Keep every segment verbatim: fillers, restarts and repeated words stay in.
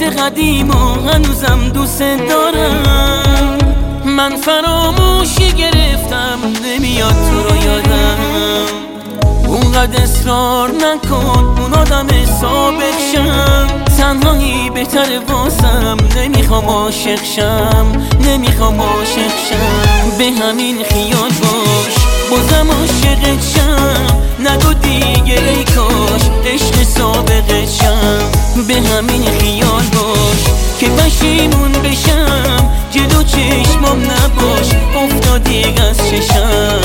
مثل قدیم و هنوزم دوست دارم. من فراموشی گرفتم نمیاد تو رو یادم. اونقدر اصرار نکن اون آدم سابق شم. تنهایی بهتره واسم، نمیخوام عاشق شم، نمیخوام عاشق شم. به همین خیال باش بازم عاشقت شم. نگو دیگه ای کاش عشق سابقت شم. به همین خیال باش که پشیمون بشم. جلو چشمام نباش افتادی از چشم.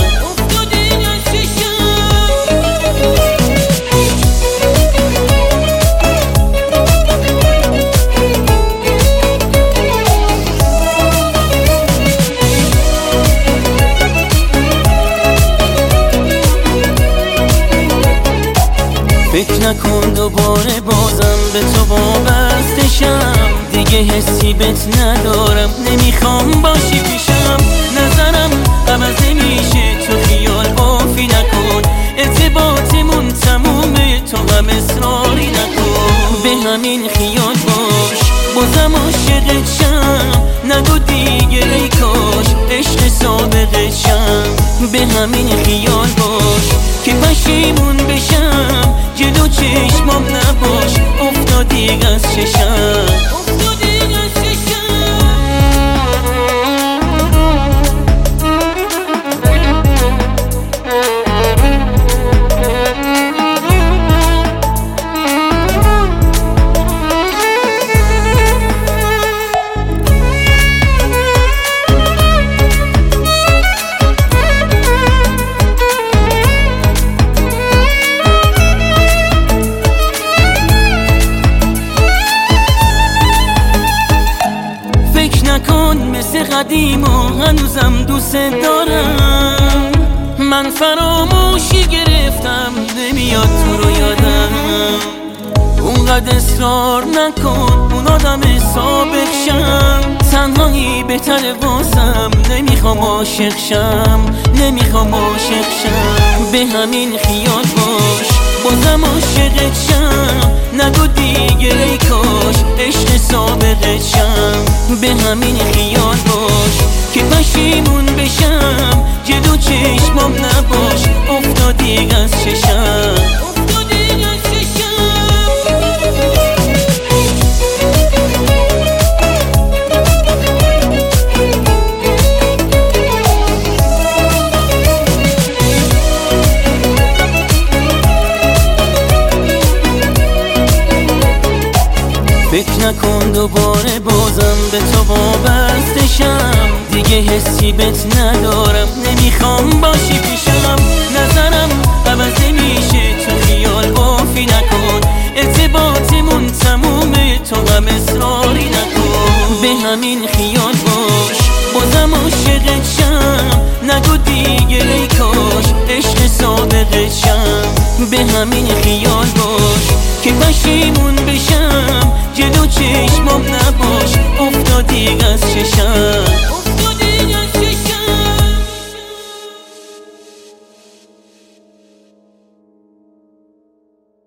فکر نکن دوباره بازم به تو وابسته شم. دیگه حسی بهت ندارم، نمیخوام باشی پیشم. نظرم عوض نمیشه تو خیال بافی نکن. ارتباطمون تمومه تو هم اصراری نکن. به همین خیال باش بازم عاشقت شم. نگو دیگه ای کاش عشق سابقت شم. به همین خیال باش که پشیمون بشم. جلو چشمام نباش افتادی از چشم. نکن مثل قدیم و هنوزم دوست دارم. من فراموشی گرفتم نمیاد تو رو یادم. اونقدر اصرار نکن اون آدم سابق شم. تنهایی بهتره واسم، نمیخوام عاشق شم، نمیخوام عاشق شم. به همین خیال باش بازم عاشقت شم. نگو دیگه ای کاش عشق سابقت شم. به همین خیال باش که پشیمون بشم. جلو چشمام نباش افتادی از چشم. فکر نکن دوباره بازم به تو وابسته شم. دیگه حسی بهت ندارم، نمیخوام باشی پیشم. نظرم عوض نمیشه تو خیال بافی نکن. ارتباطمون تمومه تو هم اصراری نکن. به همین خیال باش بازم عاشقت شم. نگو دیگه ای کاش عشق سابقت شم. به همین خیال باش که پشیمون بشم. جلو چشمام نباش افتادی از چشم.